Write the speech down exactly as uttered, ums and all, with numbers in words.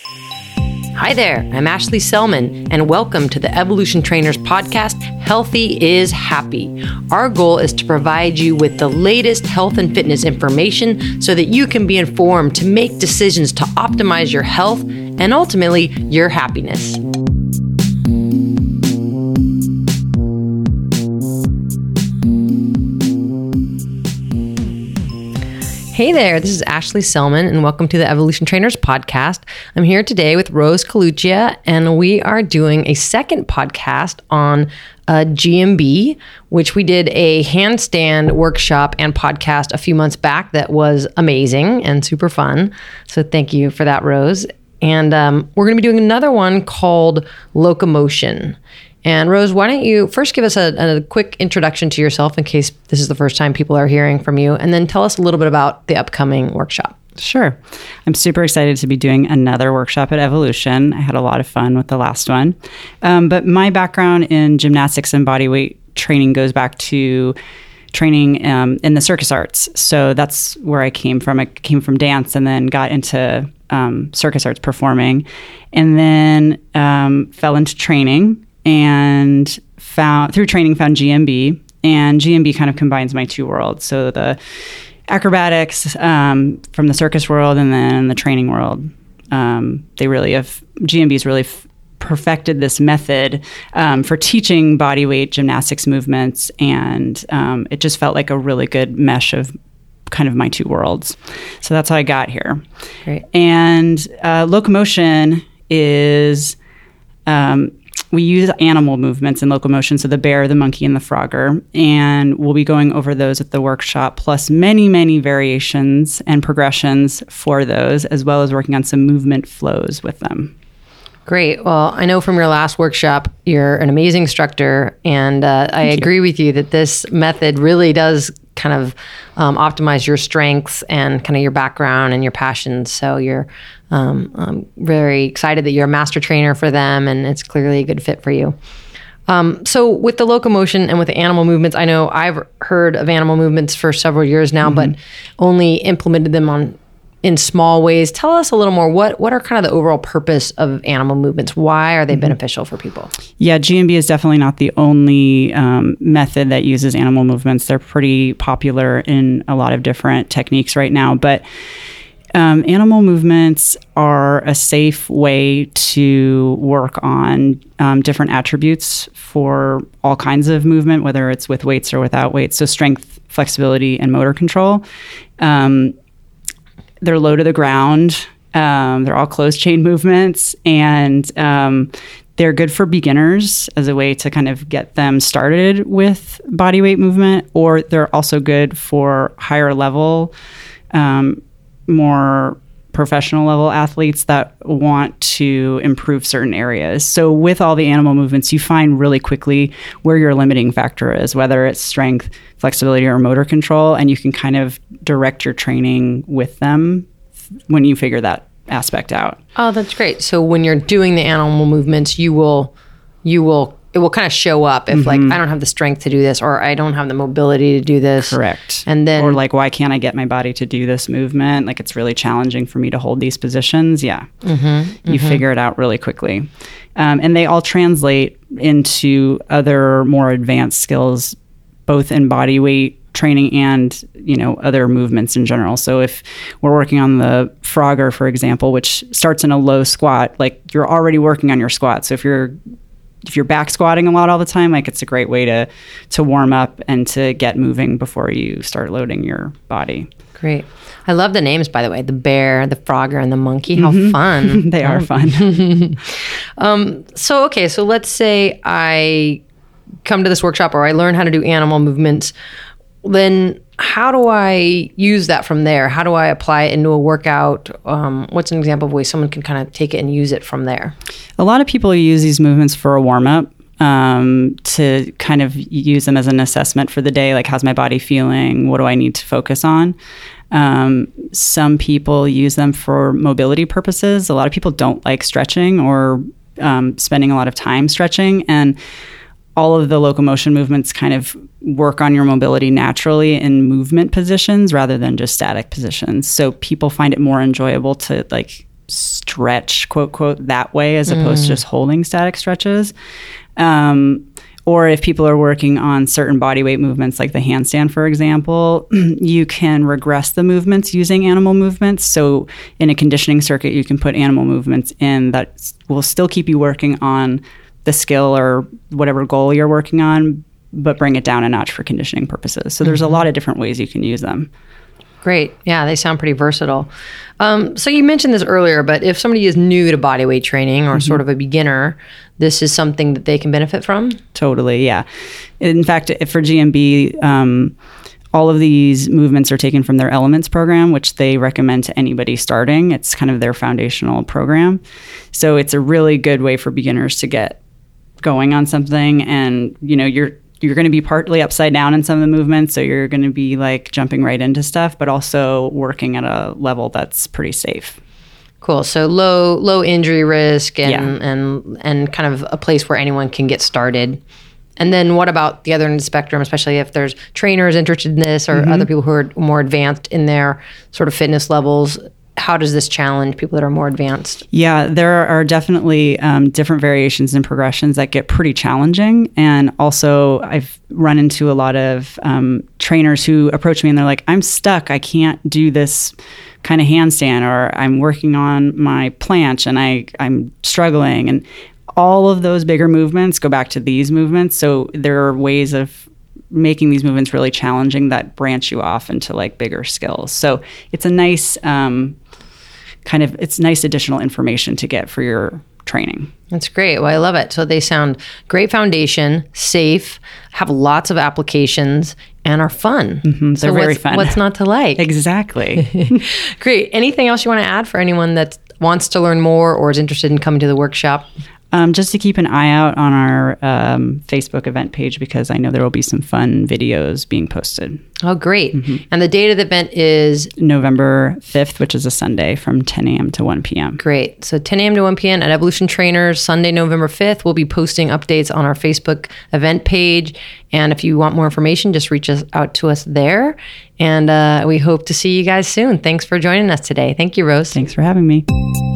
Hi there, I'm Ashley Selman, and welcome to the Evolution Trainers podcast, Healthy is Happy. Our goal is to provide you with the latest health and fitness information so that you can be informed to make decisions to optimize your health and ultimately your happiness. Hey there, this is Ashley Selman, and welcome to the Evolution Trainers podcast. I'm here today with Rose Coluccia, and we are doing a second podcast on uh, G M B, which we did a handstand workshop and podcast a few months back that was amazing and super fun. So thank you for that, Rose. And um, we're going to be doing another one called Locomotion. And Rose, why don't you first give us a, a quick introduction to yourself in case this is the first time people are hearing from you, and then tell us a little bit about the upcoming workshop. Sure. I'm super excited to be doing another workshop at Evolution. I had a lot of fun with the last one. Um, but my background in gymnastics and bodyweight training goes back to training um, in the circus arts. So that's where I came from. I came from dance and then got into um, circus arts performing, and then um, fell into training. And found through training found G M B, and G M B kind of combines my two worlds. So the acrobatics um, from the circus world, and then the training world. Um, they really have G M B's really f- perfected this method um, for teaching bodyweight gymnastics movements, and um, it just felt like a really good mesh of kind of my two worlds. So that's how I got here. Great. And uh, locomotion is. Um, We use animal movements in locomotion, so the bear, the monkey, and the frogger, and we'll be going over those at the workshop, plus many, many variations and progressions for those, as well as working on some movement flows with them. Great. Well, I know from your last workshop, you're an amazing instructor, and uh, I Thank agree you. with you that this method really does kind of um, optimize your strengths and kind of your background and your passions. So you're um, I'm very excited that you're a master trainer for them, and it's clearly a good fit for you. Um, so with the locomotion and with the animal movements, I know I've heard of animal movements for several years now, mm-hmm. but only implemented them on in small ways. Tell us a little more. What what are kind of the overall purpose of animal movements? Why are they mm-hmm. beneficial for people? Yeah, G M B is definitely not the only um, method that uses animal movements. They're pretty popular in a lot of different techniques right now, but um, animal movements are a safe way to work on um, different attributes for all kinds of movement, whether it's with weights or without weights. So strength, flexibility, and motor control. Um, They're low to the ground. Um, they're all closed chain movements, and um, they're good for beginners as a way to kind of get them started with bodyweight movement, or they're also good for higher level, um, more professional level athletes that want to improve certain areas. So with all the animal movements, you find really quickly where your limiting factor is, whether it's strength, flexibility, or motor control, and you can kind of direct your training with them when you figure that aspect out. Oh, that's great. So when you're doing the animal movements, you will, you will, it will kind of show up if mm-hmm. like, I don't have the strength to do this, or I don't have the mobility to do this. Correct. And then, or like, why can't I get my body to do this movement? Like, it's really challenging for me to hold these positions. Yeah. Mm-hmm. You mm-hmm. figure it out really quickly. Um, and they all translate into other more advanced skills, both in body weight training and, you know, other movements in general. So if we're working on the Frogger, for example, which starts in a low squat, like you're already working on your squat. So if you're if you're back squatting a lot all the time, like it's a great way to to warm up and to get moving before you start loading your body. Great. I love the names, by the way, the bear, the frogger, and the monkey. How mm-hmm. fun. They are fun. um, so, okay, so let's say I come to this workshop or I learn how to do animal movements. Then how do I use that from there? How do I apply it into a workout? Um, what's an example of a way someone can kind of take it and use it from there? A lot of people use these movements for a warm-up. Um, to kind of use them as an assessment for the day, like how's my body feeling? What do I need to focus on? Um, some people use them for mobility purposes. A lot of people don't like stretching or um, spending a lot of time stretching, and all of the locomotion movements kind of work on your mobility naturally in movement positions rather than just static positions. So people find it more enjoyable to like stretch, quote, quote, that way, as opposed mm. to just holding static stretches. Um, or if people are working on certain body weight movements, like the handstand, for example, you can regress the movements using animal movements. So in a conditioning circuit, you can put animal movements in that will still keep you working on the skill or whatever goal you're working on, but bring it down a notch for conditioning purposes. So there's mm-hmm. a lot of different ways you can use them. Great. Yeah, they sound pretty versatile. Um, so you mentioned this earlier, but if somebody is new to bodyweight training or mm-hmm. sort of a beginner, this is something that they can benefit from? Totally, yeah. In fact, for G M B, um, all of these movements are taken from their Elements program, which they recommend to anybody starting. It's kind of their foundational program. So it's a really good way for beginners to get going on something. And, you know, you're you're going to be partly upside down in some of the movements, so you're going to be like jumping right into stuff, but also working at a level that's pretty safe. Cool. So low low injury risk and yeah. and and kind of a place where anyone can get started. And then what about the other end of the spectrum, especially if there's trainers interested in this or mm-hmm. other people who are more advanced in their sort of fitness levels? How does this challenge people that are more advanced? Yeah, there are definitely um, different variations and progressions that get pretty challenging. And also, I've run into a lot of um, trainers who approach me and they're like, I'm stuck. I can't do this kind of handstand, or I'm working on my planche and I, I'm struggling. And all of those bigger movements go back to these movements. So there are ways of making these movements really challenging that branch you off into like bigger skills. So it's a nice um, kind of, it's nice additional information to get for your training. That's great. Well, I love it. So they sound great foundation, safe, have lots of applications, and are fun. Mm-hmm. They're so very what's, fun. What's not to like? Exactly. Great. Anything else you want to add for anyone that wants to learn more or is interested in coming to the workshop? Um, just to keep an eye out on our um, Facebook event page, because I know there will be some fun videos being posted. Oh, great. Mm-hmm. And the date of the event is? November fifth, which is a Sunday, from ten a.m. to one p.m. Great. So ten a.m. to one p.m. at Evolution Trainers, Sunday, November fifth. We'll be posting updates on our Facebook event page. And if you want more information, just reach us out to us there. And uh, we hope to see you guys soon. Thanks for joining us today. Thank you, Rose. Thanks for having me.